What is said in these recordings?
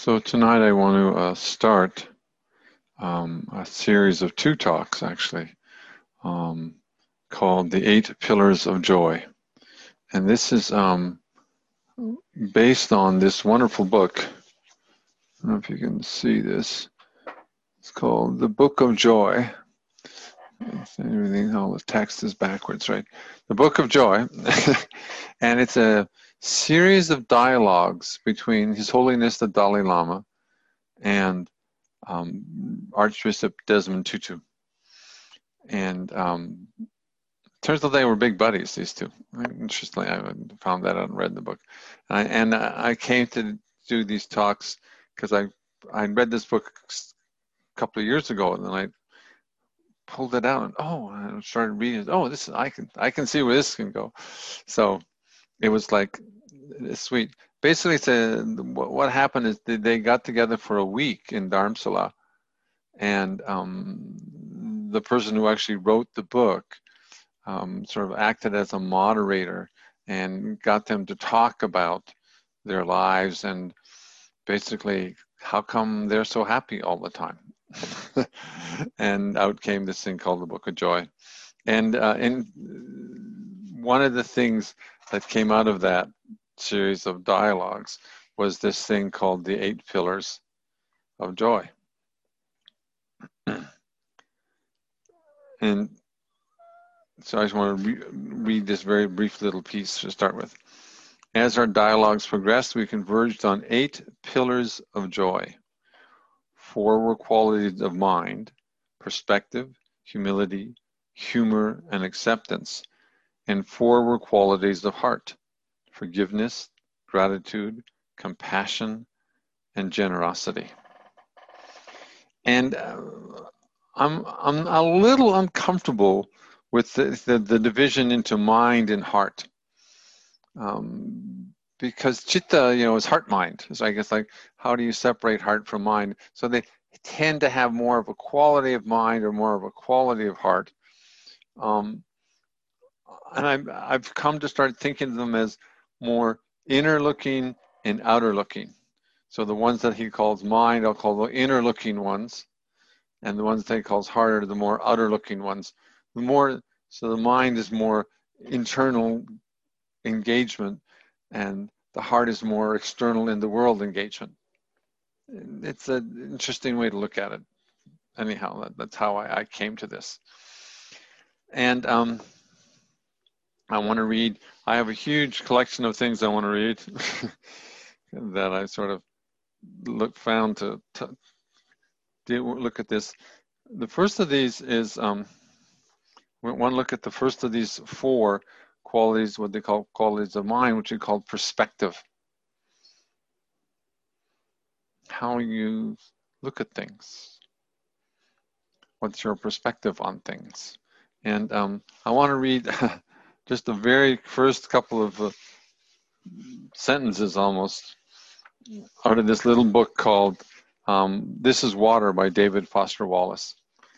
So tonight I want to start a series of two talks, actually, um, called The Eight Pillars of Joy. And this is based on this wonderful book. I don't know if you can see this. It's called The Book of Joy. Everything, all the text is backwards, right? The Book of Joy. And it's a series of dialogues between His Holiness the Dalai Lama and Archbishop Desmond Tutu. And turns out they were big buddies, these two. Interestingly, I found that out and read the book. I came to do these talks because I read this book a couple of years ago, and then I pulled it out and I started reading it. Oh, this I can see where this can go. So it was like, it's sweet. Basically, what happened is they got together for a week in Dharamsala, and the person who actually wrote the book sort of acted as a moderator and got them to talk about their lives and basically how come they're so happy all the time. And out came this thing called the Book of Joy. And one of the things that came out of that series of dialogues was this thing called the Eight Pillars of Joy. And so I just want to read this very brief little piece to start with. As our dialogues progressed, we converged on 8 pillars of joy. 4 were qualities of mind: perspective, humility, humor, and acceptance. And 4 were qualities of heart: forgiveness, gratitude, compassion, and generosity. And I'm a little uncomfortable with the division into mind and heart. Because chitta, is heart-mind. So I guess, like, how do you separate heart from mind? So they tend to have more of a quality of mind or more of a quality of heart. And I've come to start thinking of them as more inner-looking and outer-looking. So the ones that he calls mind, I'll call the inner-looking ones, and the ones that he calls heart are the more outer-looking ones. So the mind is more internal engagement, and the heart is more external in the world engagement. It's an interesting way to look at it. Anyhow, that's how I came to this. And I want to read. I have a huge collection of things I want to read that I sort of found to look at this. The first of these is one look at the first of these 4 qualities, what they call qualities of mind, which we call perspective. How you look at things. What's your perspective on things? And I want to read just the very first couple of sentences almost out of this little book called This is Water by David Foster Wallace.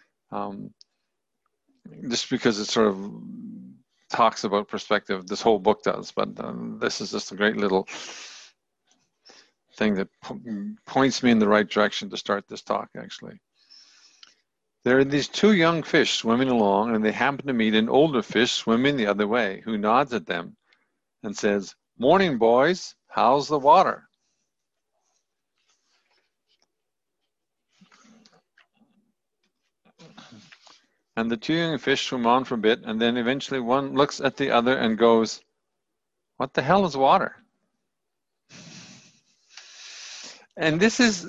Just because it sort of talks about perspective, this whole book does, but this is just a great little thing that points me in the right direction to start this talk, actually. There are these 2 young fish swimming along, and they happen to meet an older fish swimming the other way, who nods at them and says, "Morning, boys, how's the water?" And the 2 young fish swim on for a bit, and then eventually one looks at the other and goes, "What the hell is water?" And this is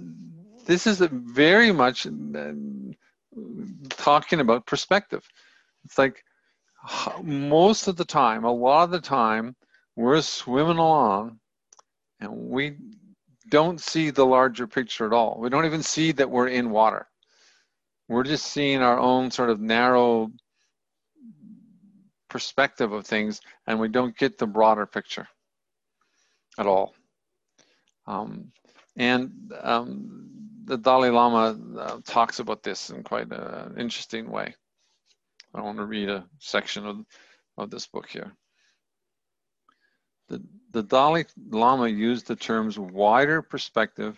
very much talking about perspective. It's like most of the time, a lot of the time, we're swimming along and we don't see the larger picture at all. We don't even see that we're in water. We're just seeing our own sort of narrow perspective of things, and we don't get the broader picture at all. The Dalai Lama talks about this in quite an interesting way. I want to read a section of this book here. The Dalai Lama used the terms wider perspective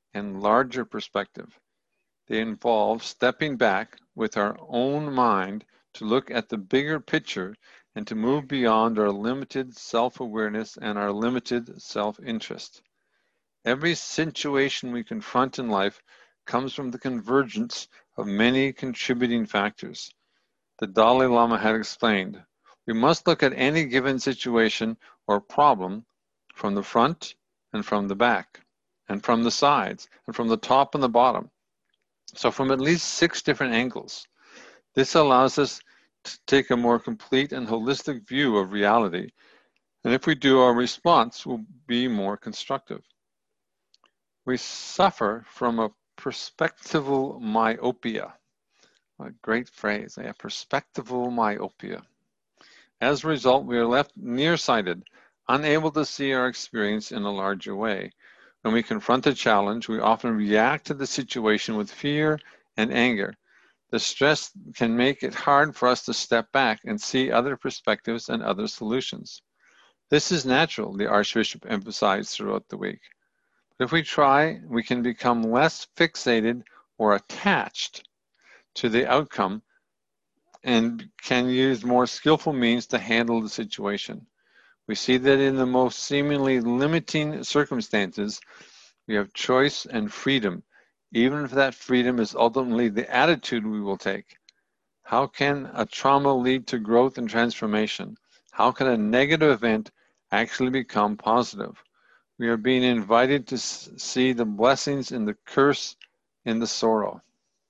and larger perspective. They involve stepping back with our own mind to look at the bigger picture and to move beyond our limited self-awareness and our limited self-interest. Every situation we confront in life comes from the convergence of many contributing factors. The Dalai Lama had explained, we must look at any given situation or problem from the front and from the back, and from the sides, and from the top and the bottom. So from at least 6 different angles. This allows us to take a more complete and holistic view of reality. And if we do, our response will be more constructive. We suffer from a perspectival myopia. A great phrase, perspectival myopia. As a result, we are left nearsighted, unable to see our experience in a larger way. When we confront a challenge, we often react to the situation with fear and anger. The stress can make it hard for us to step back and see other perspectives and other solutions. This is natural, the Archbishop emphasized throughout the week. But if we try, we can become less fixated or attached to the outcome and can use more skillful means to handle the situation. We see that in the most seemingly limiting circumstances, we have choice and freedom, even if that freedom is ultimately the attitude we will take. How can a trauma lead to growth and transformation? How can a negative event actually become positive? We are being invited to see the blessings in the curse, in the sorrow.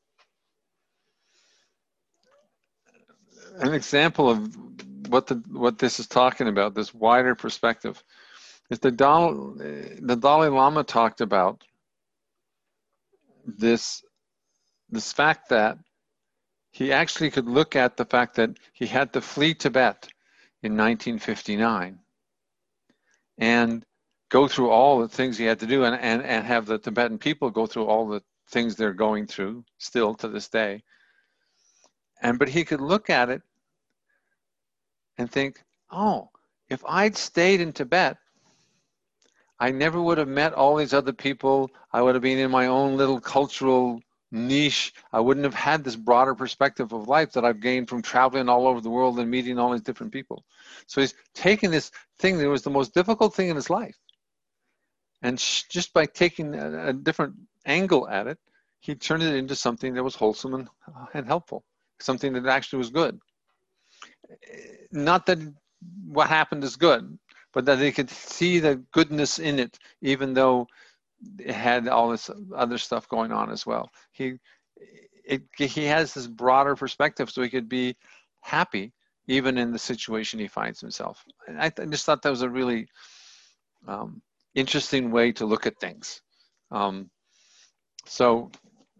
An example of what this is talking about, this wider perspective, is the Dalai Lama talked about this fact that he actually could look at the fact that he had to flee Tibet in 1959 and go through all the things he had to do and have the Tibetan people go through all the things they're going through still to this day. But he could look at it and think, oh, if I'd stayed in Tibet, I never would have met all these other people. I would have been in my own little cultural niche. I wouldn't have had this broader perspective of life that I've gained from traveling all over the world and meeting all these different people. So he's taken this thing that was the most difficult thing in his life. And just by taking a different angle at it, he turned it into something that was wholesome and helpful, something that actually was good. Not that what happened is good, but that they could see the goodness in it, even though it had all this other stuff going on as well. He has this broader perspective, so he could be happy even in the situation he finds himself. And I just thought that was a really interesting way to look at things. So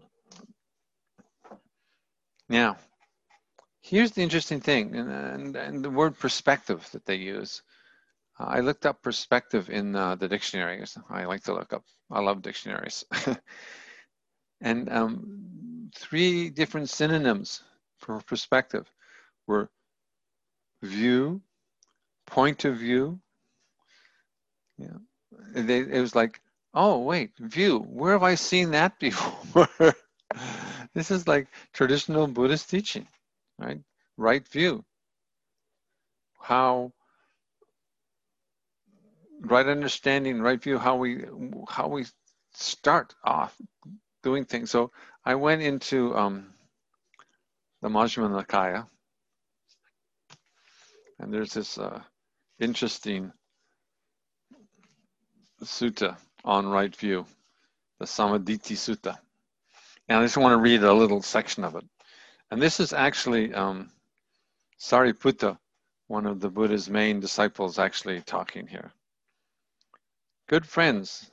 now, here's the interesting thing, and the word perspective that they use. I looked up perspective in the dictionary. I like to look up. I love dictionaries. And 3 different synonyms for perspective were view, point of view. Yeah. It was like, oh, wait, view. Where have I seen that before? This is like traditional Buddhist teaching, right? Right view. Right understanding, right view, how we start off doing things. So I went into the Majjhima Nikaya, and there's this interesting sutta on right view, the Samaditi Sutta. And I just want to read a little section of it. And this is actually Sariputta, one of the Buddha's main disciples, actually talking here. Good friends.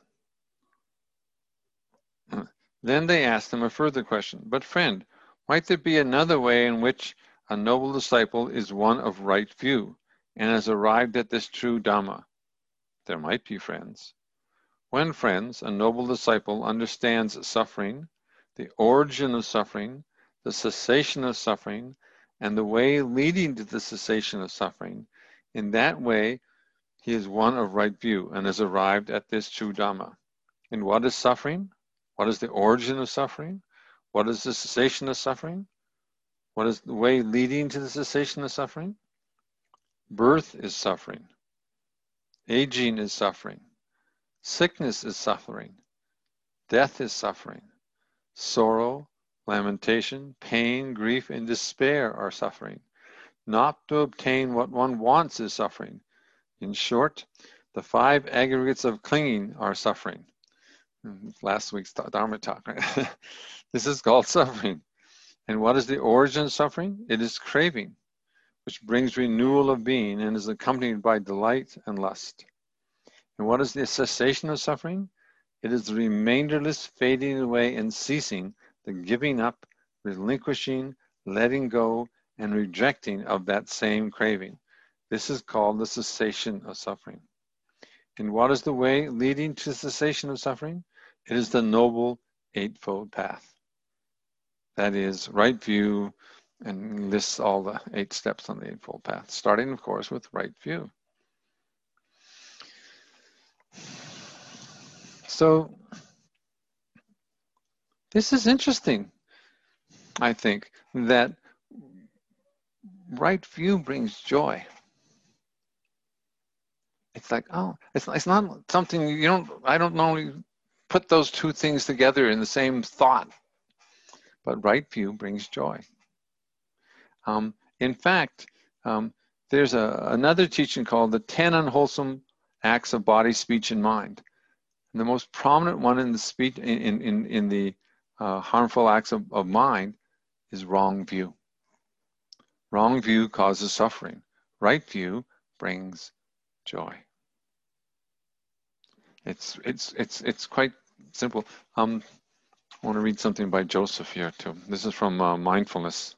Then they asked him a further question. But friend, might there be another way in which a noble disciple is one of right view and has arrived at this true Dhamma? There might be, friends. When, friends, a noble disciple understands suffering, the origin of suffering, the cessation of suffering, and the way leading to the cessation of suffering, in that way he is one of right view and has arrived at this true Dhamma. And what is suffering? What is the origin of suffering? What is the cessation of suffering? What is the way leading to the cessation of suffering? Birth is suffering. Aging is suffering. Sickness is suffering. Death is suffering. Sorrow, lamentation, pain, grief, and despair are suffering. Not to obtain what one wants is suffering. In short, the 5 aggregates of clinging are suffering. Last week's Dharma talk, right? This is called suffering. And what is the origin of suffering? It is craving, which brings renewal of being and is accompanied by delight and lust. And what is the cessation of suffering? It is the remainderless fading away and ceasing, the giving up, relinquishing, letting go, and rejecting of that same craving. This is called the cessation of suffering. And what is the way leading to cessation of suffering? It is the Noble Eightfold Path. That is right view, and lists all the 8 steps on the Eightfold Path, starting, of course, with right view. So this is interesting, I think, that right view brings joy. It's like, oh, it's not something I don't normally put those 2 things together in the same thought, but right view brings joy. In fact, there's another teaching called the 10 Unwholesome Acts of Body, Speech, and Mind. And the most prominent one in the speech, in the harmful acts of mind, is wrong view. Wrong view causes suffering. Right view brings joy. It's quite simple. I want to read something by Joseph here too. This is from Mindfulness.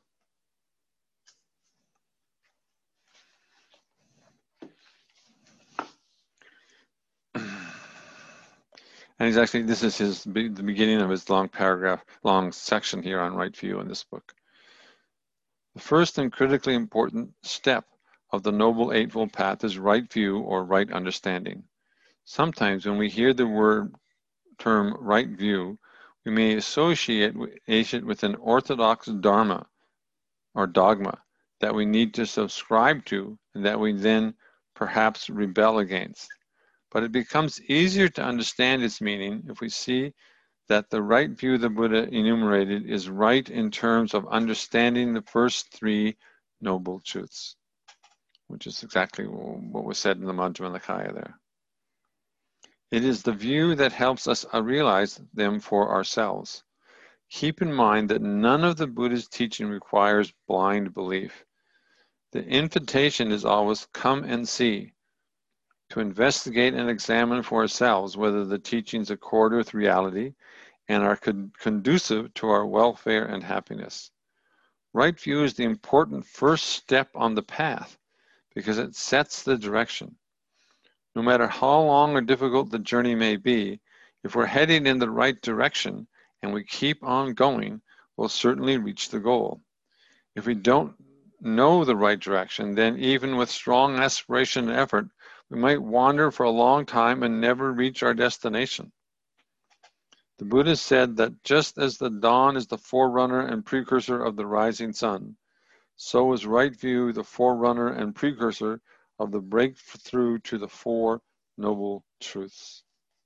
And he's actually, this is the beginning of his long section here on right view in this book. The first and critically important step of the Noble Eightfold Path is right view or right understanding. Sometimes when we hear the term right view, we may associate it with an orthodox dharma or dogma that we need to subscribe to and that we then perhaps rebel against. But it becomes easier to understand its meaning if we see that the right view the Buddha enumerated is right in terms of understanding the first 3 noble truths, which is exactly what was said in the Majjhima Nikaya there. It is the view that helps us realize them for ourselves. Keep in mind that none of the Buddha's teaching requires blind belief. The invitation is always come and see, to investigate and examine for ourselves whether the teachings accord with reality and are conducive to our welfare and happiness. Right view is the important first step on the path because it sets the direction. No matter how long or difficult the journey may be, if we're heading in the right direction and we keep on going, we'll certainly reach the goal. If we don't know the right direction, then even with strong aspiration and effort, we might wander for a long time and never reach our destination. The Buddha said that just as the dawn is the forerunner and precursor of the rising sun, so is right view the forerunner and precursor of the breakthrough to the 4 noble truths.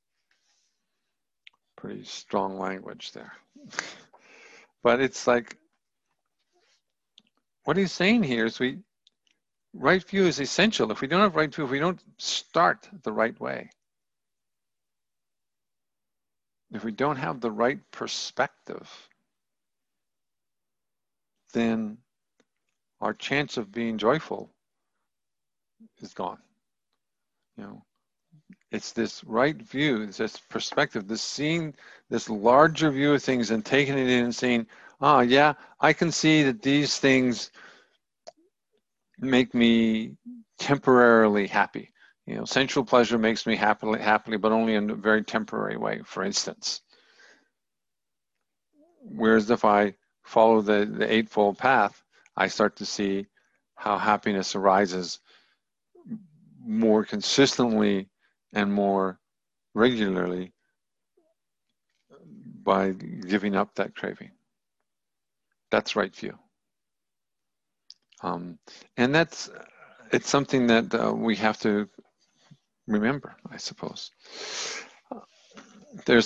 Pretty strong language there. But it's like, what he's saying here is right view is essential. If we don't have right view, if we don't start the right way, if we don't have the right perspective, then our chance of being joyful is gone. It's this right view, it's this perspective, this seeing this larger view of things and taking it in and saying, oh yeah, I can see that these things make me temporarily happy. Sensual pleasure makes me happily, but only in a very temporary way, for instance. Whereas if I follow the Eightfold Path, I start to see how happiness arises more consistently and more regularly by giving up that craving. That's right view. And it's something that we have to remember, I suppose. This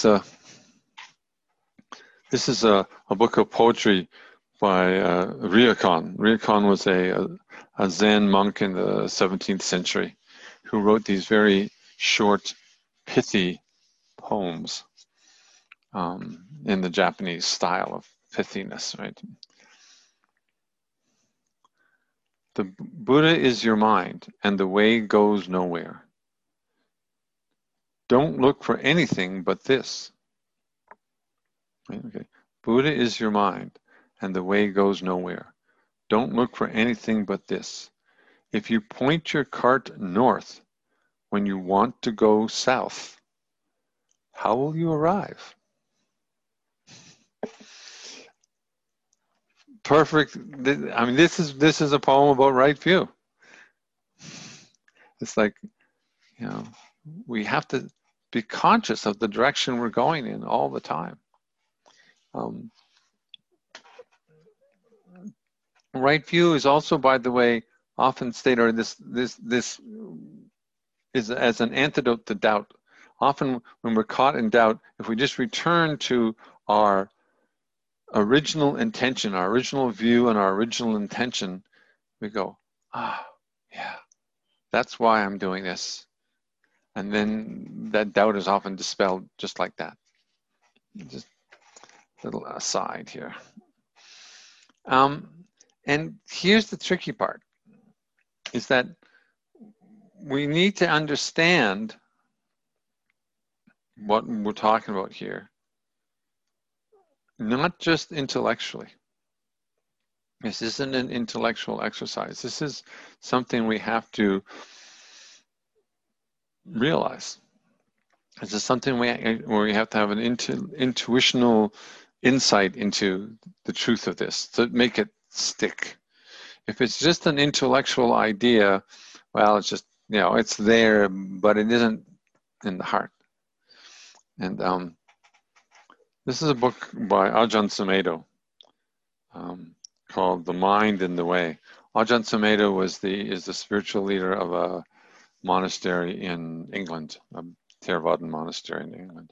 is a book of poetry by Ryokan. Ryokan was a Zen monk in the 17th century who wrote these very short, pithy poems in the Japanese style of pithiness, right? The Buddha is your mind, and the way goes nowhere. Don't look for anything but this. Okay. Buddha is your mind, and the way goes nowhere. Don't look for anything but this. If you point your cart north when you want to go south, how will you arrive? Perfect. I mean, this is a poem about right view. It's like, you know, we have to be conscious of the direction we're going in all the time. Right view is also, by the way, often stated, or this is as an antidote to doubt. Often when we're caught in doubt, if we just return to our original intention, our original view and our original intention, we go, yeah, that's why I'm doing this. And then that doubt is often dispelled just like that. Just a little aside here. And here's the tricky part, is that we need to understand what we're talking about here, not just intellectually. This isn't an intellectual exercise. This is something we have to realize. This is something where we have to have an intuitional insight into the truth of this to make it stick. If it's just an intellectual idea, well, it's just, you know, it's there, but it isn't in the heart. And this is a book by Ajahn Sumedho called The Mind and the Way. Ajahn Sumedho is the spiritual leader of a monastery in England, a Theravadan monastery in England.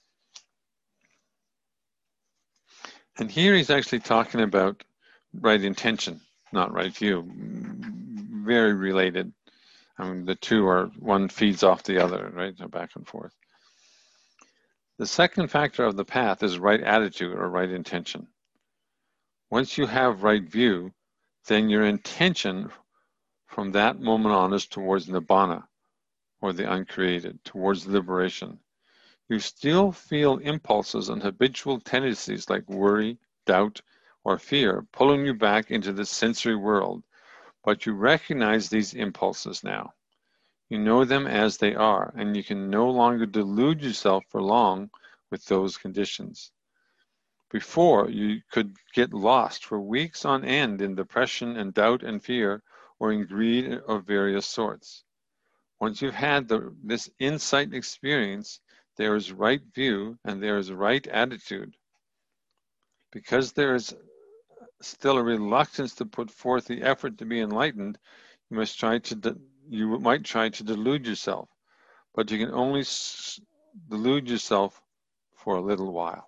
And here he's actually talking about right intention, not right view. Very related. I mean, the two are, one feeds off the other, right? They're back and forth. The second factor of the path is right attitude or right intention. Once you have right view, then your intention from that moment on is towards Nibbana, or the uncreated, towards liberation. You still feel impulses and habitual tendencies like worry, doubt, or fear pulling you back into the sensory world, but you recognize these impulses now. You know them as they are, and you can no longer delude yourself for long with those conditions. Before, you could get lost for weeks on end in depression and doubt and fear, or in greed of various sorts. Once you've had this insight experience, there is right view and there is right attitude. Because there is still a reluctance to put forth the effort to be enlightened, you might try to delude yourself, but you can only delude yourself for a little while.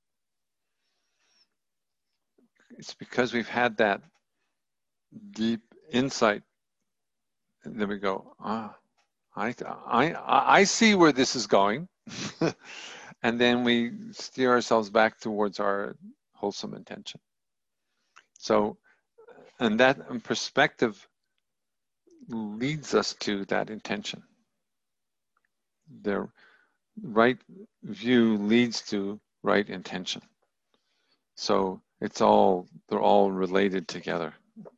It's because we've had that deep insight that we go, I see where this is going. And then we steer ourselves back towards our wholesome intention. So, and that perspective leads us to that intention. The right view leads to right intention. So they're all related together.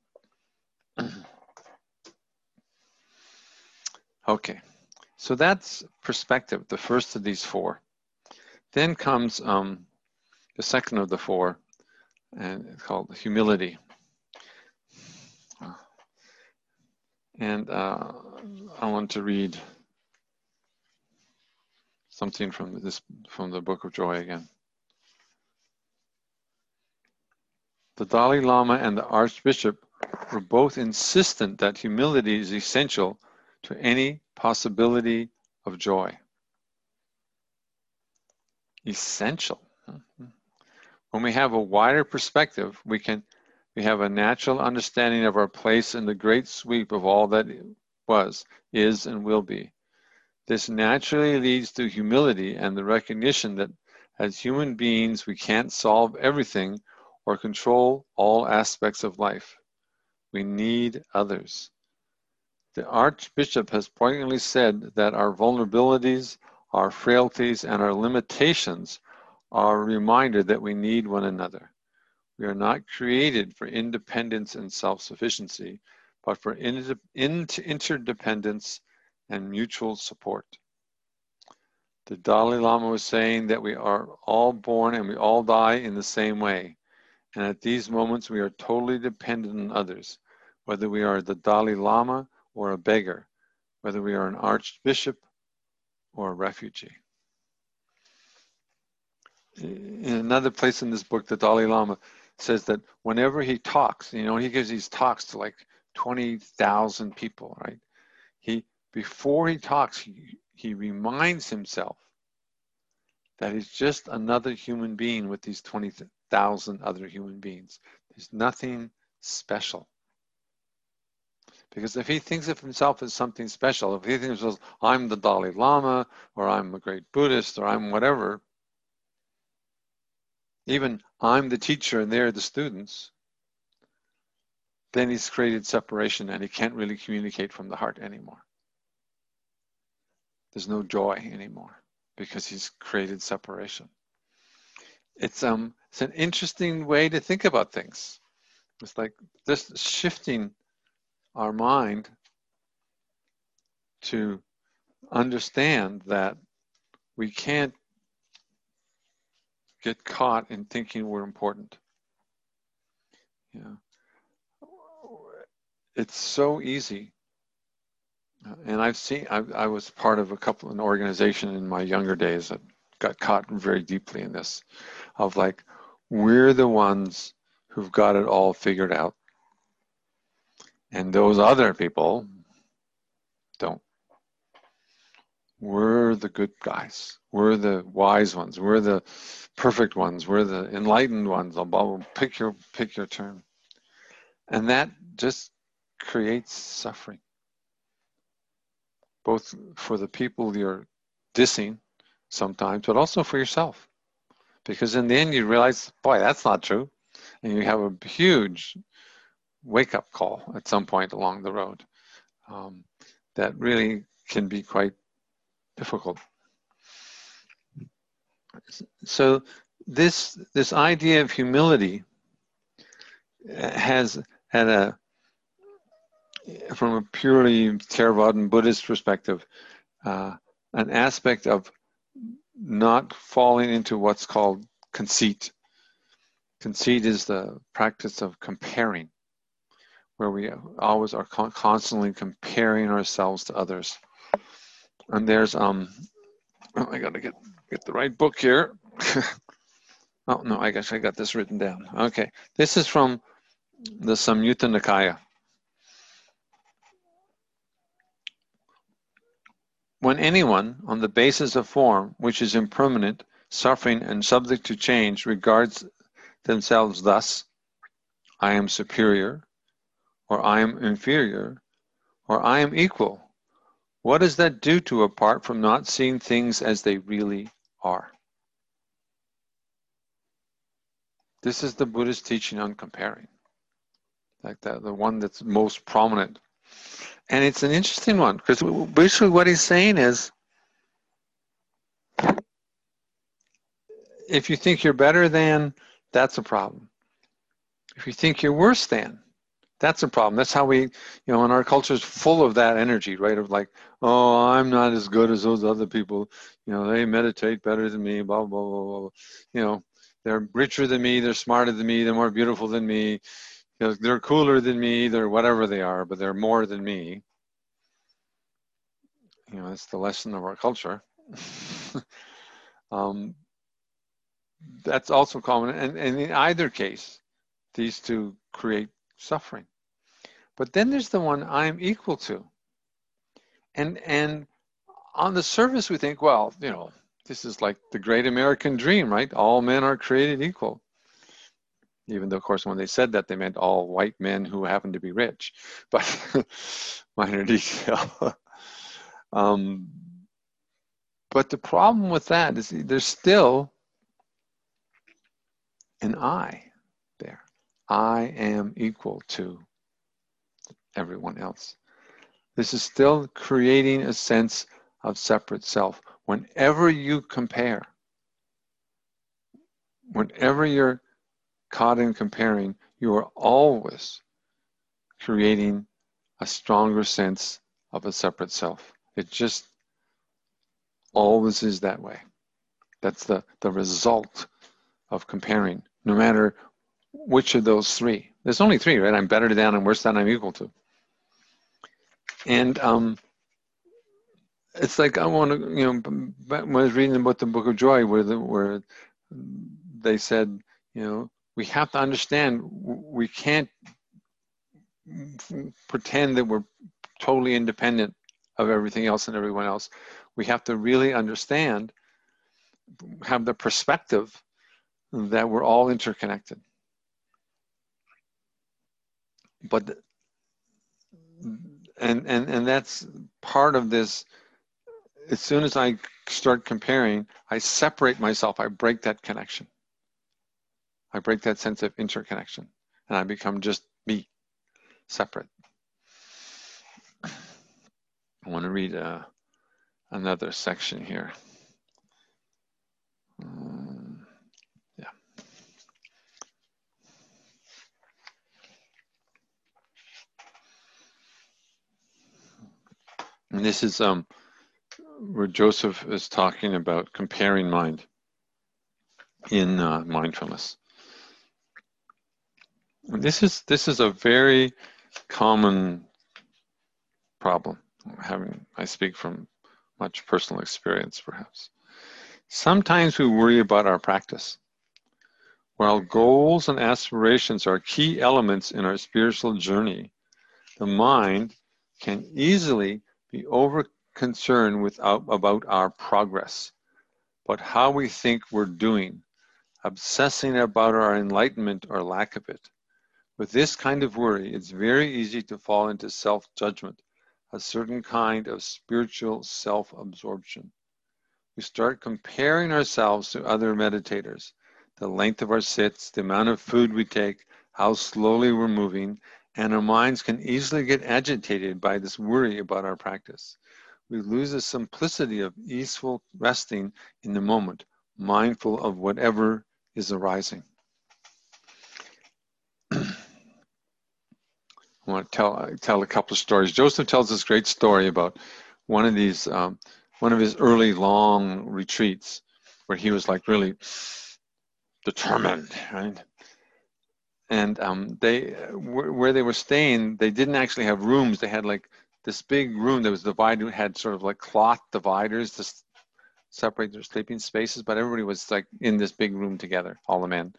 Okay, so that's perspective, the first of these four. Then comes the second of the four, and it's called humility. And I want to read something from the Book of Joy again. The Dalai Lama and the Archbishop were both insistent that humility is essential to any possibility of joy. Essential. When we have a wider perspective, we have a natural understanding of our place in the great sweep of all that was, is, and will be. This naturally leads to humility and the recognition that as human beings, we can't solve everything or control all aspects of life. We need others. The Archbishop has poignantly said that our vulnerabilities, our frailties, and our limitations are a reminder that we need one another. We are not created for independence and self-sufficiency, but for interdependence and mutual support. The Dalai Lama was saying that we are all born and we all die in the same way. And at these moments, we are totally dependent on others, whether we are the Dalai Lama or a beggar, whether we are an archbishop or a refugee. In another place in this book, the Dalai Lama says that whenever he talks, he gives these talks to like 20,000 people, right? Before he talks, he reminds himself that he's just another human being with these 20,000 other human beings. There's nothing special. Because if he thinks of himself as something special, if he thinks of himself, I'm the Dalai Lama, or I'm a great Buddhist, or I'm whatever, even I'm the teacher and they're the students, then he's created separation and he can't really communicate from the heart anymore. There's no joy anymore because he's created separation. It's an interesting way to think about things. It's like just shifting our mind to understand that we can't get caught in thinking we're important. It's so easy. And I was part of an organization in my younger days that got caught very deeply in this, of like, we're the ones who've got it all figured out. And those other people don't. We're the good guys. We're the wise ones. We're the perfect ones. We're the enlightened ones. Pick your term. And that just creates suffering, both for the people you're dissing sometimes, but also for yourself. Because in the end, you realize, boy, that's not true. And you have a huge wake-up call at some point along the road that really can be quite difficult. So this idea of humility has had from a purely Theravadan Buddhist perspective, an aspect of not falling into what's called conceit. Conceit is the practice of comparing, where we always are constantly comparing ourselves to others. And there's I gotta get the right book here. Oh no, I guess I got this written down. Okay, this is from the Samyutta Nikaya. When anyone, on the basis of form, which is impermanent, suffering, and subject to change, regards themselves thus, I am superior, or I am inferior, or I am equal, what does that do to apart from not seeing things as they really are? This is the Buddhist teaching on comparing, like the one that's most prominent. And it's an interesting one, because basically what he's saying is, if you think you're better than, that's a problem. If you think you're worse than, that's a problem. That's how we, and our culture is full of that energy, right? Of like, oh, I'm not as good as those other people. They meditate better than me, blah, blah, blah, blah. They're richer than me, they're smarter than me, they're more beautiful than me. They're cooler than me, they're whatever they are, but they're more than me. It's the lesson of our culture. That's also common. And in either case, these two create suffering. But then there's the one I'm equal to. And on the surface, we think, well, you know, this is like the great American dream, right? All men are created equal. Even though, of course, when they said that, they meant all white men who happen to be rich. But minor detail. But the problem with that is there's still an I there. I am equal to everyone else. This is still creating a sense of separate self. Whenever you compare, whenever you're caught in comparing, you are always creating a stronger sense of a separate self. It just always is that way. That's the result of comparing, no matter which of those three. There's only three, right? I'm better than, I'm worse than, I'm equal to. And it's like I want to, you know, when I was reading about the Book of Joy, where they said, you know, we have to understand we can't pretend that we're totally independent of everything else and everyone else. We have to really understand, have the perspective that we're all interconnected. But and that's part of this. As soon as I start comparing, I separate myself. I break that connection. I break that sense of interconnection, and I become just me, separate. I want to read another section here. Yeah. And this is where Joseph is talking about comparing mind in mindfulness. And this is a very common problem. I speak from much personal experience, perhaps. Sometimes we worry about our practice. While goals and aspirations are key elements in our spiritual journey, the mind can easily be over-concerned about our progress, but how we think we're doing, obsessing about our enlightenment or lack of it. With this kind of worry, it's very easy to fall into self-judgment, a certain kind of spiritual self-absorption. We start comparing ourselves to other meditators, the length of our sits, the amount of food we take, how slowly we're moving, and our minds can easily get agitated by this worry about our practice. We lose the simplicity of easeful resting in the moment, mindful of whatever is arising. I want to tell a couple of stories. Joseph tells this great story about one of his early long retreats where he was like really determined, right? And where they were staying, they didn't actually have rooms. They had like this big room that was divided, had sort of like cloth dividers to separate their sleeping spaces, but everybody was like in this big room together, all the men.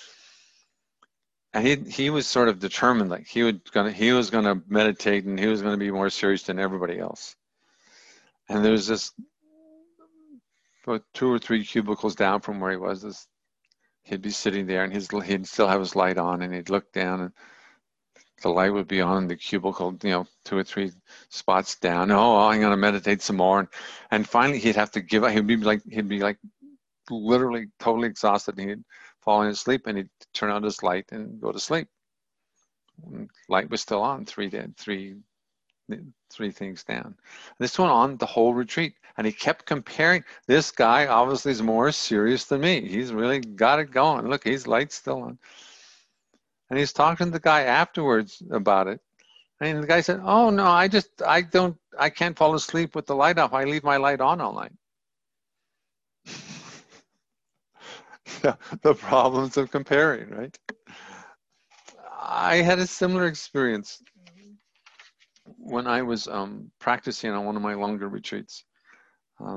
And he was sort of determined, like he was gonna meditate and he was gonna be more serious than everybody else. And there was this, about 2 or 3 cubicles down from where he was, he'd be sitting there and he'd still have his light on, and he'd look down and the light would be on in the cubicle, you know, 2 or 3 spots down. Oh, I'm gonna meditate some more, and finally he'd have to give up. He'd be like literally totally exhausted, and he'd fall asleep, and he'd turn on his light and go to sleep. Light was still on, three things down. This went on the whole retreat, and he kept comparing. This guy obviously is more serious than me. He's really got it going. Look, his light's still on. And he's talking to the guy afterwards about it. And the guy said, "Oh no, I can't fall asleep with the light off. I leave my light on all night." The problems of comparing, right? I had a similar experience when I was practicing on one of my longer retreats.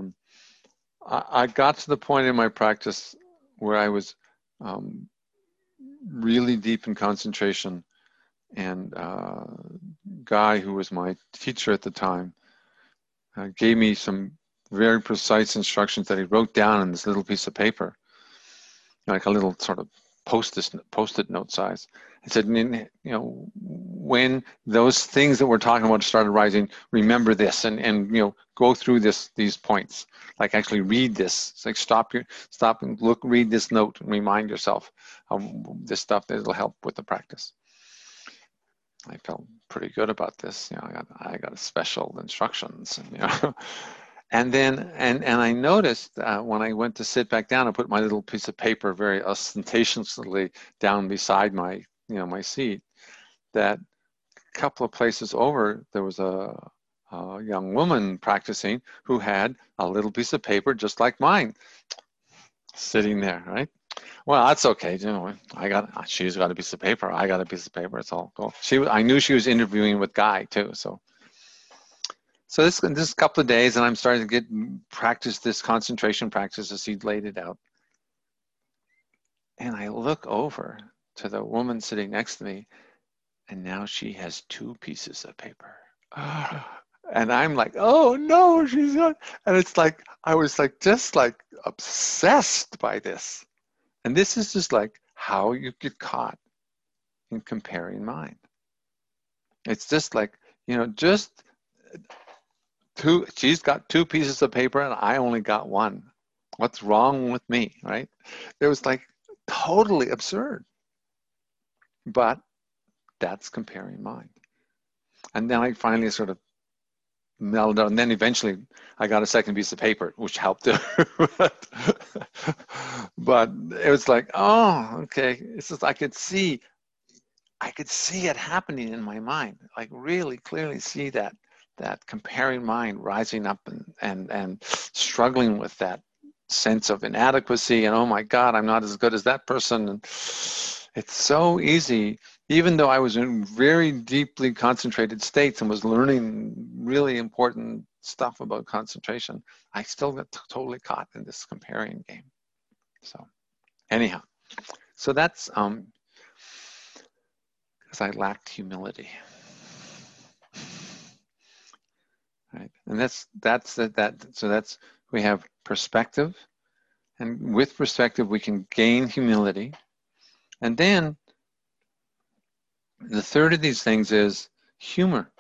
I got to the point in my practice where I was really deep in concentration. And guy who was my teacher at the time gave me some very precise instructions that he wrote down on this little piece of paper, like a little sort of post-it note size. He said, when those things that we're talking about started rising, remember this, and go through these points. Like actually read this. It's like stop and look, read this note, and remind yourself of this stuff that'll help with the practice. I felt pretty good about this. I got special instructions, and then I noticed when I went to sit back down and put my little piece of paper very ostentatiously down beside my my seat, that a couple of places over there was a young woman practicing who had a little piece of paper just like mine sitting there, right? Well, that's okay. She's got a piece of paper. I got a piece of paper. It's all cool. I knew she was interviewing with Guy too. So this couple of days, and I'm starting to practice this concentration practice as he laid it out. And I look over to the woman sitting next to me, and now she has 2 pieces of paper. And I'm like, oh no, she's not. And it's like, I was like, just like obsessed by this. And this is just like how you get caught in comparing mind. It's just like, just she's got 2 pieces of paper and I only got 1. What's wrong with me, right? It was like totally absurd. But that's comparing mind. And then I finally sort of mellowed out. And then eventually I got a second piece of paper, which helped. But it was like, oh, okay. It's just I could see it happening in my mind. Like really clearly see that comparing mind rising up and struggling with that sense of inadequacy and, oh my God, I'm not as good as that person. And it's so easy, even though I was in very deeply concentrated states and was learning really important stuff about concentration, I still got totally caught in this comparing game. So anyhow, so that's because I lacked humility. Right, and so we have perspective, and with perspective we can gain humility, and then the third of these things is humor.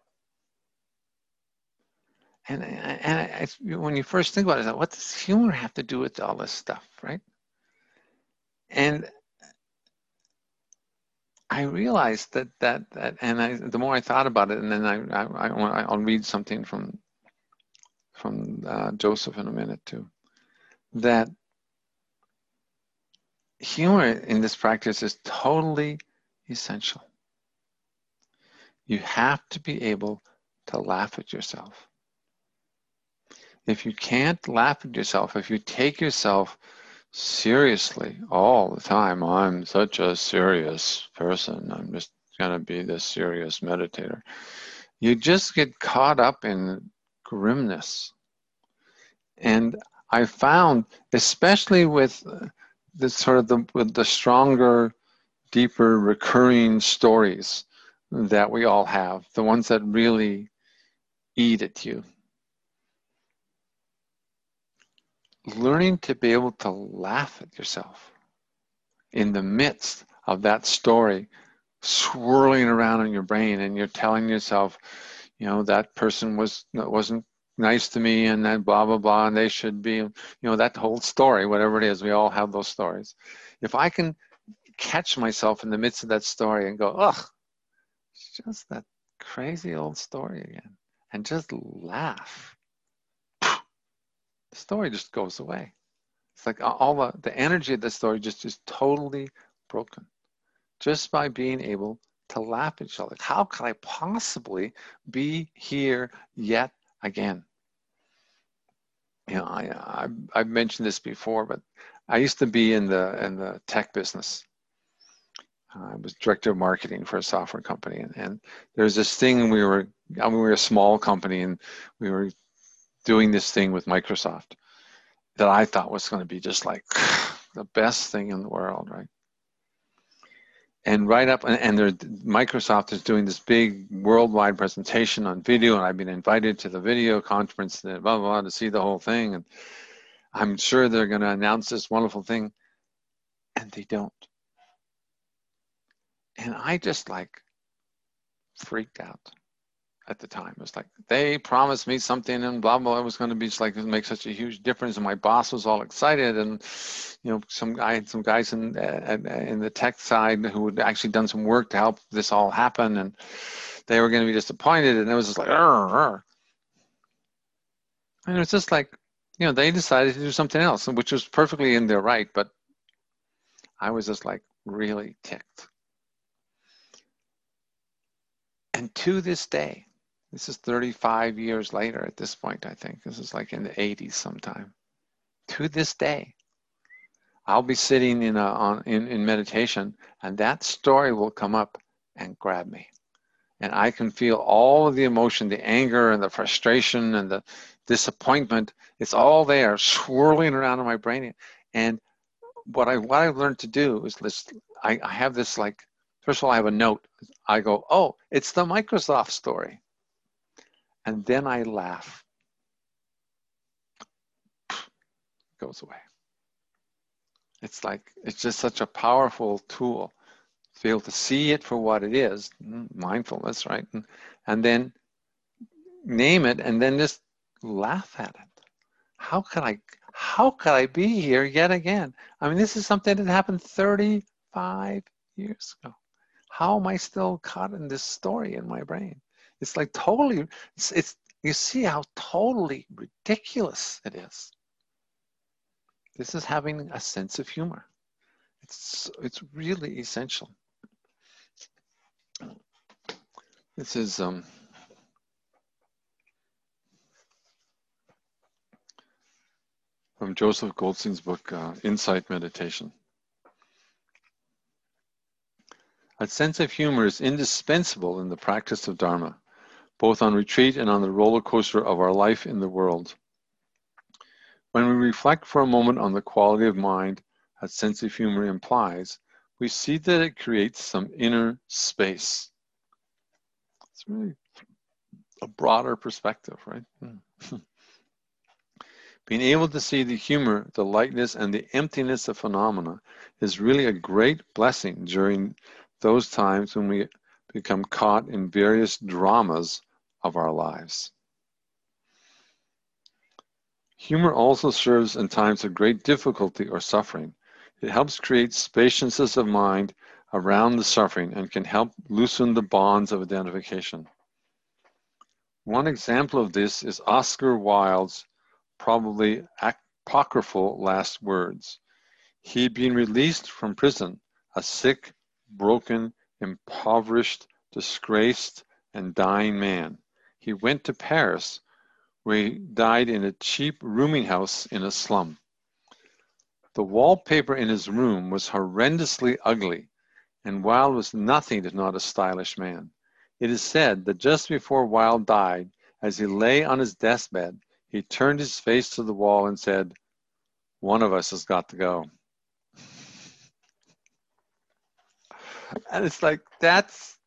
And when you first think about it, what does humor have to do with all this stuff, right? And I realized that the more I thought about it, and then I'll read something from Joseph in a minute too, that humor in this practice is totally essential. You have to be able to laugh at yourself. If you can't laugh at yourself, if you take yourself seriously all the time, I'm such a serious person, I'm just going to be this serious meditator, you just get caught up in grimness. And I found, especially with with the stronger, deeper, recurring stories that we all have, the ones that really eat at you, learning to be able to laugh at yourself in the midst of that story swirling around in your brain, and you're telling yourself, that person wasn't nice to me, and then blah blah blah, and they should be, that whole story, whatever it is. We all have those stories. If I can catch myself in the midst of that story and go, ugh, it's just that crazy old story again, and just laugh, the story just goes away. It's like all the energy of the story just is totally broken just by being able to laugh at each other. How could I possibly be here yet again? I've mentioned this before, but I used to be in the tech business. I was director of marketing for a software company, and there's this thing we were a small company, and we were doing this thing with Microsoft that I thought was going to be just like the best thing in the world, right? and right up, and Microsoft is doing this big worldwide presentation on video, and I've been invited to the video conference, blah, blah, blah, to see the whole thing. And I'm sure they're going to announce this wonderful thing, and they don't. And I just like freaked out at the time. It was like, they promised me something and blah, blah, it was going to be just like, make such a huge difference. And my boss was all excited. And, you know, I had some guys in the tech side who had actually done some work to help this all happen. And they were going to be disappointed. And it was just like, arr. And it was just like, you know, they decided to do something else, which was perfectly in their right. But I was just like really ticked. And to this day, this is 35 years later at this point, I think. This is like in the 80s sometime. To this day, I'll be sitting in meditation, and that story will come up and grab me. And I can feel all of the emotion, the anger and the frustration and the disappointment. It's all there, swirling around in my brain. And what I've learned to do is I have this, like, first of all, I have a note. I go, oh, it's the Microsoft story. And then I laugh. It goes away. It's like, it's just such a powerful tool to be able to see it for what it is, mindfulness, right? And then name it and then just laugh at it. How could I be here yet again? I mean, this is something that happened 35 years ago. How am I still caught in this story in my brain? It's like totally, you see how totally ridiculous it is. This is having a sense of humor. It's really essential. This is from Joseph Goldstein's book, Insight Meditation. A sense of humor is indispensable in the practice of Dharma, both on retreat and on the roller coaster of our life in the world. When we reflect for a moment on the quality of mind a sense of humor implies, we see that it creates some inner space. It's really a broader perspective, right? Being able to see the humor, the lightness, and the emptiness of phenomena is really a great blessing during those times when we become caught in various dramas of our lives. Humor also serves in times of great difficulty or suffering. It helps create spaciousness of mind around the suffering and can help loosen the bonds of identification. One example of this is Oscar Wilde's probably apocryphal last words. He had been released from prison, a sick, broken, impoverished, disgraced, and dying man. He went to Paris, where he died in a cheap rooming house in a slum. The wallpaper in his room was horrendously ugly, and Wilde was nothing if not a stylish man. It is said that just before Wilde died, as he lay on his deathbed, he turned his face to the wall and said, "One of us has got to go." And it's like, that's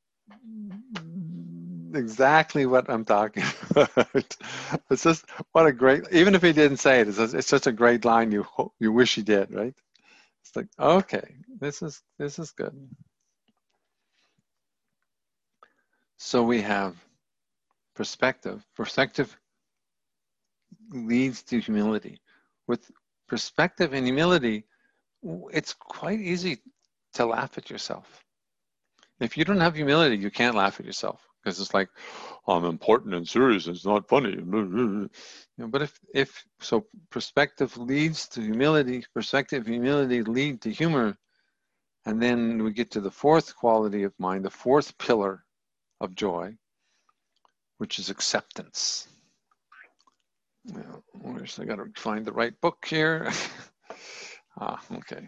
exactly what I'm talking about. It's just, what a great, even if he didn't say it, it's such a great line you wish he did, right? It's like, okay, this is good. So we have perspective. Perspective leads to humility. With perspective and humility, it's quite easy to laugh at yourself. If you don't have humility, you can't laugh at yourself, because it's like, I'm important and serious, it's not funny. You know, but if so, perspective leads to humility, perspective and humility lead to humor, and then we get to the fourth quality of mind, the fourth pillar of joy, which is acceptance. I got to find the right book here. Okay.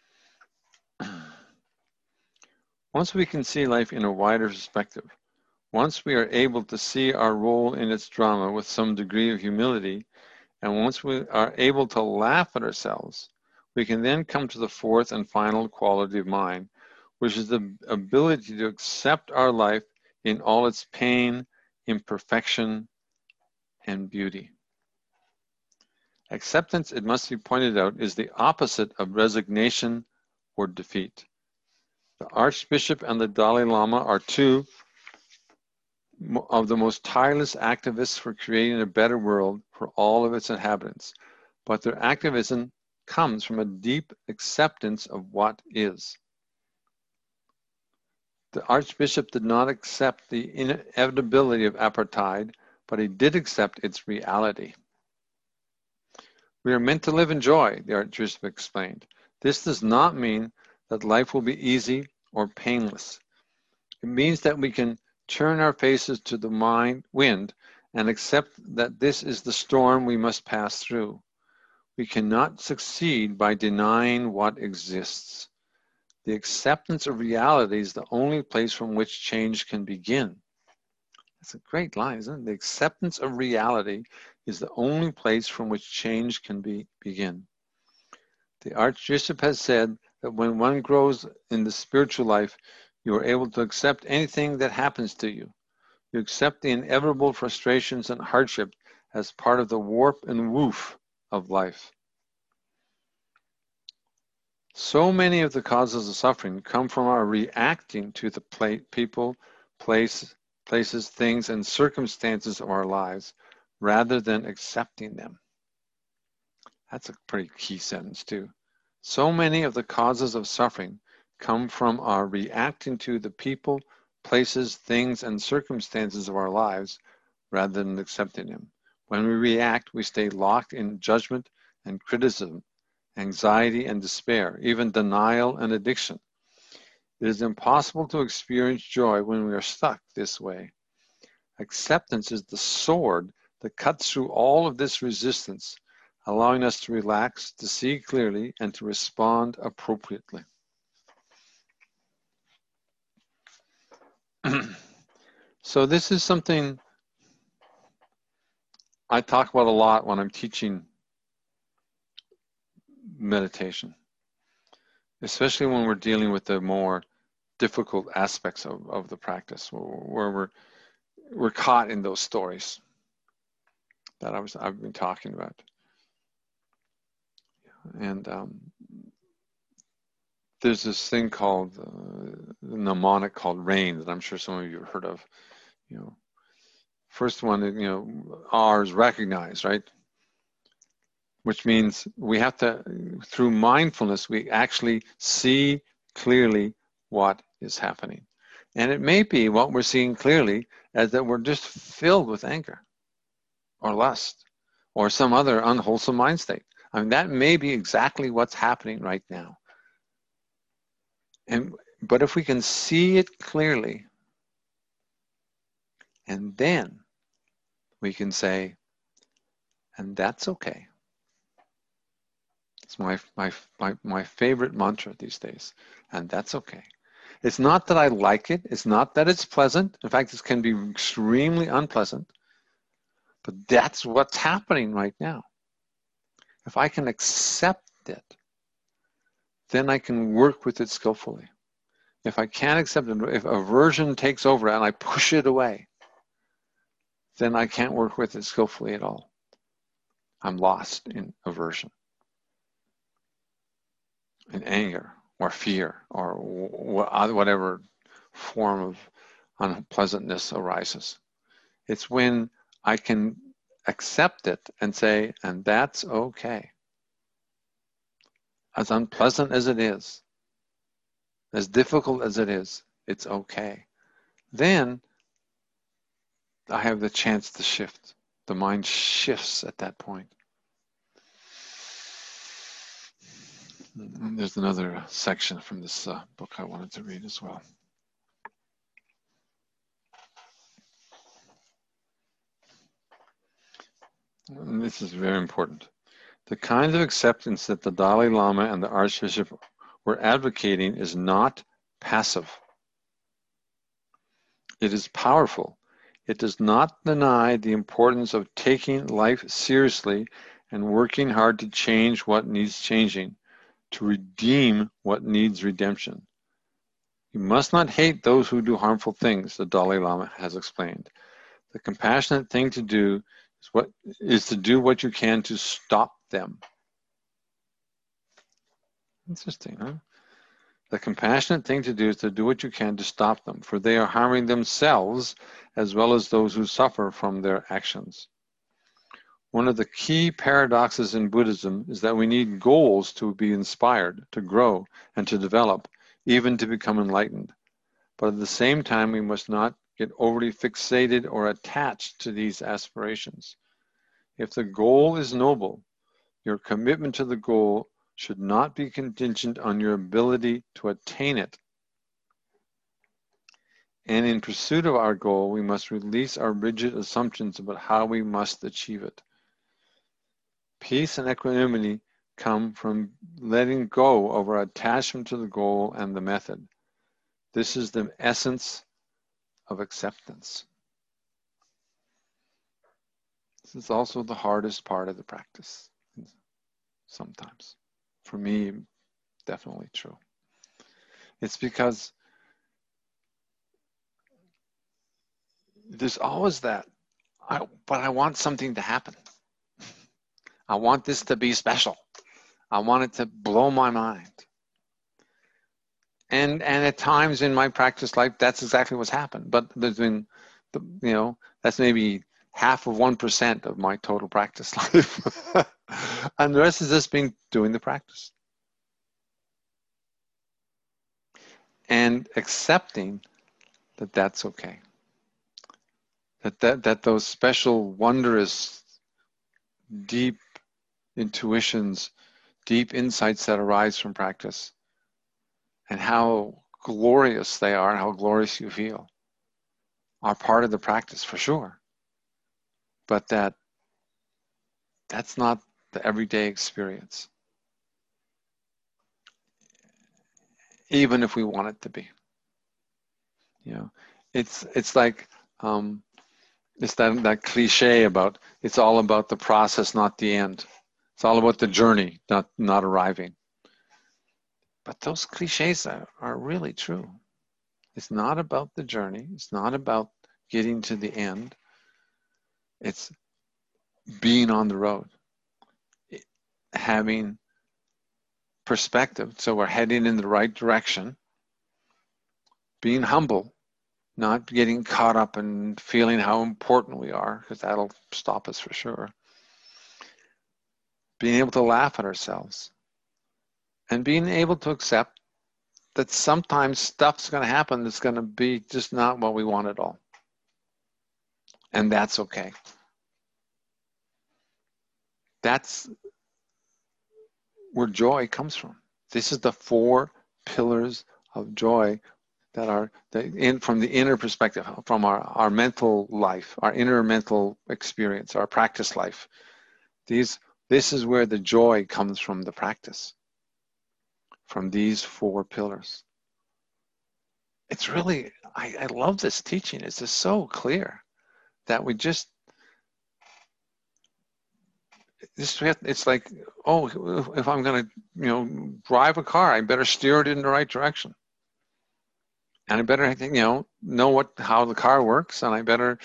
Once we can see life in a wider perspective, Once we are able to see our role in its drama with some degree of humility, and once we are able to laugh at ourselves, we can then come to the fourth and final quality of mind, which is the ability to accept our life in all its pain, imperfection, and beauty. Acceptance, it must be pointed out, is the opposite of resignation or defeat. The Archbishop and the Dalai Lama are two of the most tireless activists for creating a better world for all of its inhabitants, but their activism comes from a deep acceptance of what is. The Archbishop did not accept the inevitability of apartheid, but he did accept its reality. We are meant to live in joy, the Archbishop explained. This does not mean that life will be easy or painless. It means that we can turn our faces to the wind and accept that this is the storm we must pass through. We cannot succeed by denying what exists. The acceptance of reality is the only place from which change can begin. That's a great line, isn't it? The acceptance of reality is the only place from which change can begin. The Archbishop has said that when one grows in the spiritual life, you are able to accept anything that happens to you. You accept the inevitable frustrations and hardship as part of the warp and woof of life. So many of the causes of suffering come from our reacting to the people, places, things, and circumstances of our lives rather than accepting them. That's a pretty key sentence too. So many of the causes of suffering come from our reacting to the people, places, things, and circumstances of our lives rather than accepting them. When we react, we stay locked in judgment and criticism, anxiety and despair, even denial and addiction. It is impossible to experience joy when we are stuck this way. Acceptance is the sword that cuts through all of this resistance, allowing us to relax, to see clearly, and to respond appropriately. So this is something I talk about a lot when I'm teaching meditation, especially when we're dealing with the more difficult aspects of the practice, where we're caught in those stories that I've been talking about. And there's this thing called the mnemonic called RAIN that I'm sure some of you have heard of. You know, first one, you know, R is recognize, right? Which means we have to, through mindfulness, we actually see clearly what is happening. And it may be what we're seeing clearly as that we're just filled with anger or lust or some other unwholesome mind state. I mean, that may be exactly what's happening right now. But if we can see it clearly, and then we can say, and that's okay. It's my favorite mantra these days, and that's okay. It's not that I like it. It's not that it's pleasant. In fact, it can be extremely unpleasant. But that's what's happening right now. If I can accept it, then I can work with it skillfully. If I can't accept it, if aversion takes over and I push it away, then I can't work with it skillfully at all. I'm lost in aversion, in anger, or fear, or whatever form of unpleasantness arises. It's when I can accept it and say, and that's okay. As unpleasant as it is, as difficult as it is, it's okay. Then I have the chance to shift. The mind shifts at that point. And there's another section from this book I wanted to read as well. And this is very important. The kind of acceptance that the Dalai Lama and the Archbishop were advocating is not passive. It is powerful. It does not deny the importance of taking life seriously and working hard to change what needs changing, to redeem what needs redemption. You must not hate those who do harmful things, the Dalai Lama has explained. The compassionate thing to do is to do what you can to stop them. Interesting, huh? The compassionate thing to do is to do what you can to stop them, for they are harming themselves as well as those who suffer from their actions. One of the key paradoxes in Buddhism is that we need goals to be inspired, to grow, and to develop, even to become enlightened. But at the same time, we must not get overly fixated or attached to these aspirations. If the goal is noble, your commitment to the goal should not be contingent on your ability to attain it. And in pursuit of our goal, we must release our rigid assumptions about how we must achieve it. Peace and equanimity come from letting go of our attachment to the goal and the method. This is the essence of acceptance. This is also the hardest part of the practice, sometimes. For me, definitely true. It's because there's always that, but I want something to happen. I want this to be special. I want it to blow my mind. And at times in my practice life, that's exactly what's happened. But there's been, that's maybe 0.5% of my total practice life. And the rest is just being doing the practice. And accepting that that's okay. That those special, wondrous, deep intuitions, deep insights that arise from practice, and how glorious they are and how glorious you feel, are part of the practice for sure. But that's not the everyday experience, even if we want it to be. It's like it's that cliche about it's all about the process, not the end. It's all about the journey, not arriving. But those cliches are really true. It's not about the journey. It's not about getting to the end. It's being on the road, having perspective, so we're heading in the right direction, being humble, not getting caught up in feeling how important we are, because that'll stop us for sure. Being able to laugh at ourselves, and being able to accept that sometimes stuff's going to happen that's going to be just not what we want at all. And that's okay. That's where joy comes from. This is the 4 pillars of joy that are from the inner perspective, from our mental life, our inner mental experience, our practice life. This is where the joy comes from the practice, from these 4 pillars. It's really, I love this teaching. It's just so clear that we just, it's like, oh, if I'm going to, drive a car, I better steer it in the right direction. And I better, know how the car works, and I better,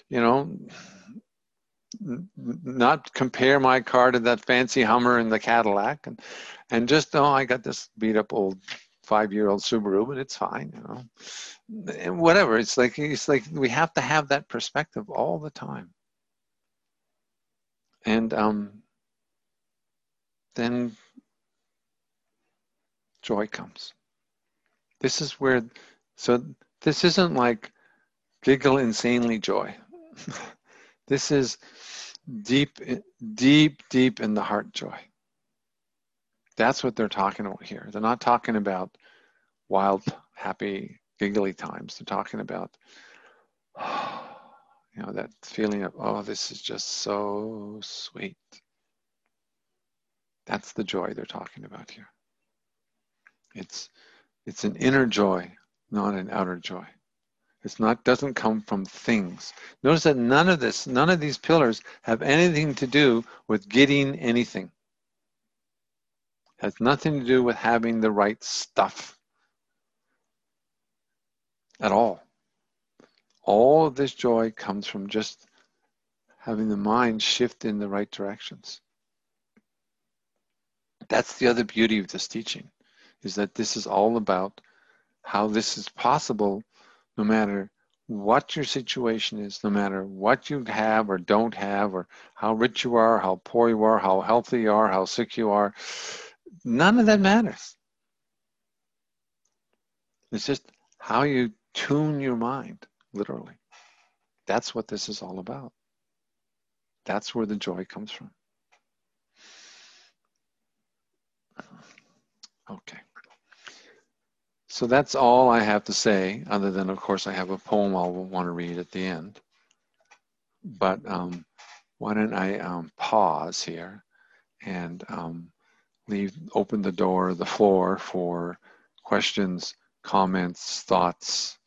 not compare my car to that fancy Hummer and the Cadillac, and just, I got this beat up old 5-year-old Subaru, but it's fine, and whatever. It's like we have to have that perspective all the time. And then joy comes. This is where, so this isn't like giggle insanely joy. This is deep, deep, deep in the heart joy. That's what they're talking about here. They're not talking about wild, happy, giggly times. They're talking about, that feeling of, oh, this is just so sweet. That's the joy they're talking about here. It's an inner joy, not an outer joy. It's not, doesn't come from things. Notice that none of these pillars have anything to do with getting anything. Has nothing to do with having the right stuff at all. All of this joy comes from just having the mind shift in the right directions. That's the other beauty of this teaching, is that this is all about how this is possible no matter what your situation is, no matter what you have or don't have, or how rich you are, how poor you are, how healthy you are, how sick you are. None of that matters. It's just how you tune your mind, literally. That's what this is all about. That's where the joy comes from. Okay. So that's all I have to say, other than, of course, I have a poem I'll want to read at the end. But why don't I pause here and open the floor for questions, comments, thoughts,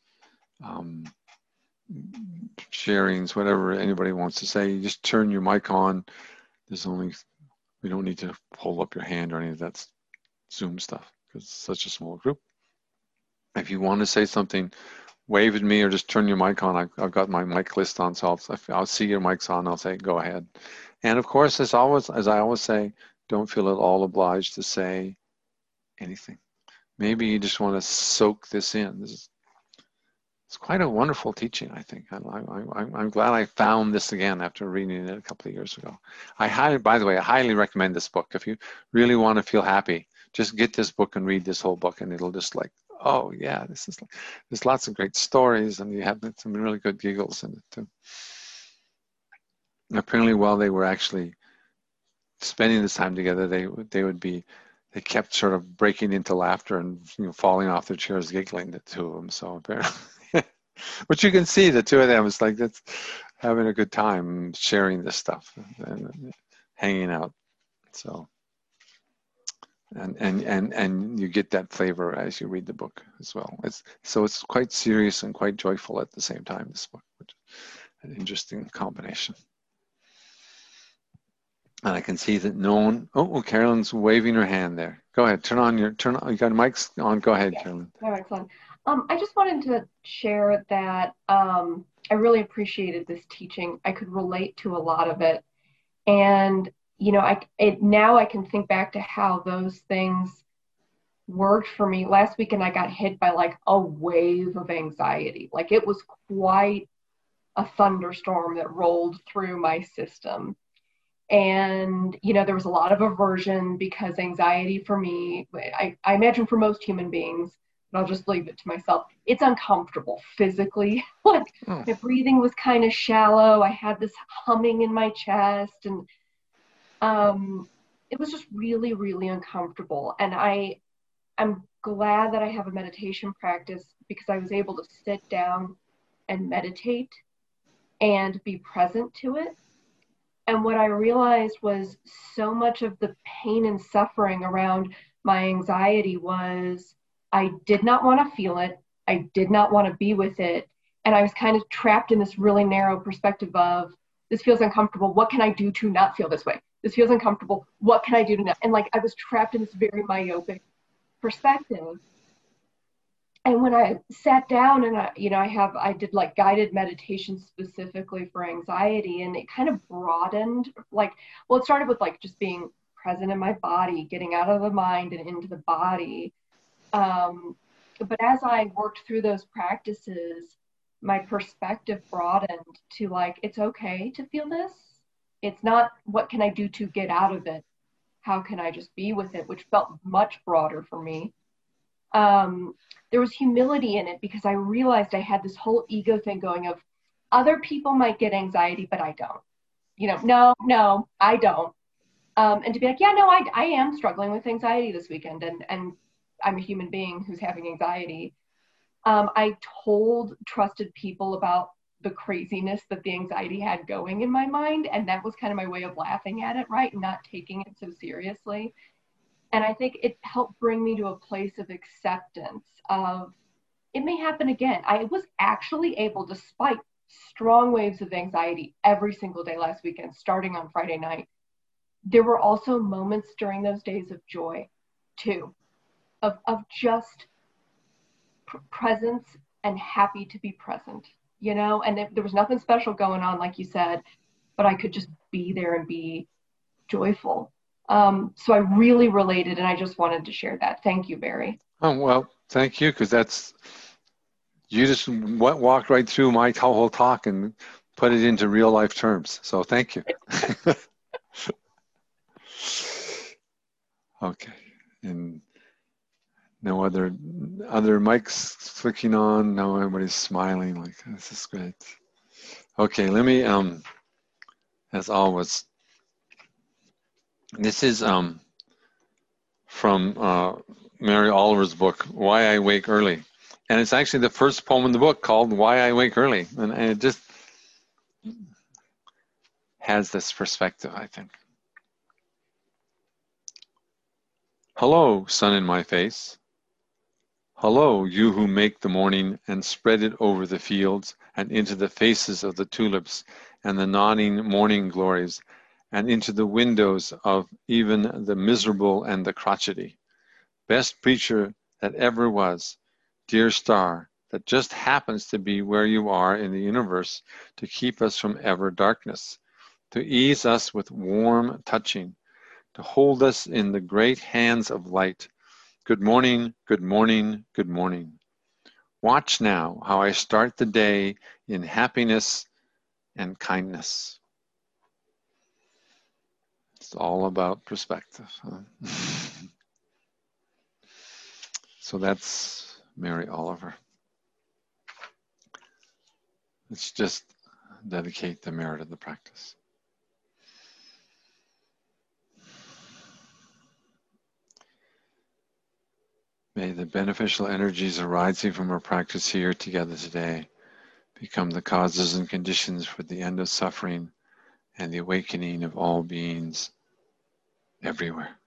sharings, whatever anybody wants to say. You just turn your mic on. We don't need to hold up your hand or any of that Zoom stuff because it's such a small group. If you want to say something, wave at me or just turn your mic on. I've got my mic list on, so I'll see your mic's on. I'll say, go ahead. And of course, as I always say, don't feel at all obliged to say anything. Maybe you just want to soak this in. It's quite a wonderful teaching, I think. I'm glad I found this again after reading it a couple of years ago. By the way, I highly recommend this book. If you really want to feel happy, just get this book and read this whole book, and it'll just oh yeah, there's lots of great stories, and you have some really good giggles in it too. Apparently, while they were actually spending this time together, they kept sort of breaking into laughter and falling off their chairs giggling, the two of them. So apparently, but you can see the two of them is that's having a good time sharing this stuff and hanging out. So and you get that flavor as you read the book as well. It's quite serious and quite joyful at the same time, this book, which is an interesting combination. And I can see that no one, Carolyn's waving her hand there. Go ahead, you got mics on, go ahead, yeah. Carolyn. All right, excellent. I just wanted to share that I really appreciated this teaching. I could relate to a lot of it. And, now I can think back to how those things worked for me. Last weekend, I got hit by a wave of anxiety. It was quite a thunderstorm that rolled through my system. And, there was a lot of aversion because anxiety for me, I imagine for most human beings, but I'll just leave it to myself, it's uncomfortable physically. My breathing was kind of shallow. I had this humming in my chest, and it was just really, really uncomfortable. And I'm glad that I have a meditation practice because I was able to sit down and meditate and be present to it. And what I realized was so much of the pain and suffering around my anxiety was I did not want to feel it. I did not want to be with it. And I was kind of trapped in this really narrow perspective of, this feels uncomfortable. What can I do to not feel this way? This feels uncomfortable. What can I do to not? And I was trapped in this very myopic perspective. And when I sat down and I did guided meditation specifically for anxiety, and it kind of broadened, it started with just being present in my body, getting out of the mind and into the body. But as I worked through those practices, my perspective broadened to it's okay to feel this. It's not what can I do to get out of it? How can I just be with it? Which felt much broader for me. There was humility in it because I realized I had this whole ego thing going of other people might get anxiety, but I don't. No, I don't. And to be I am struggling with anxiety this weekend, and I'm a human being who's having anxiety. I told trusted people about the craziness that the anxiety had going in my mind, and that was kind of my way of laughing at it, right? And not taking it so seriously. And I think it helped bring me to a place of acceptance of it may happen again. I was actually able, despite strong waves of anxiety every single day last weekend, starting on Friday night, there were also moments during those days of joy too, of just presence and happy to be present, you know, and there was nothing special going on, like you said, but I could just be there and be joyful. So I really related, and I just wanted to share that. Thank you, Barry. Oh, well, thank you, because you just walked right through my whole talk and put it into real life terms. So thank you. Okay. And no other mics clicking on. No, everybody's smiling. Like, this is great. Okay, let me, as always, this is from Mary Oliver's book, Why I Wake Early. And it's actually the first poem in the book called Why I Wake Early. And it just has this perspective, I think. Hello, sun in my face. Hello, you who make the morning and spread it over the fields and into the faces of the tulips and the nodding morning glories and into the windows of even the miserable and the crotchety. Best preacher that ever was, dear star, that just happens to be where you are in the universe to keep us from ever darkness, to ease us with warm touching, to hold us in the great hands of light. Good morning, good morning, good morning. Watch now how I start the day in happiness and kindness. It's all about perspective. Huh? So that's Mary Oliver. Let's just dedicate the merit of the practice. May the beneficial energies arising from our practice here together today become the causes and conditions for the end of suffering and the awakening of all beings everywhere.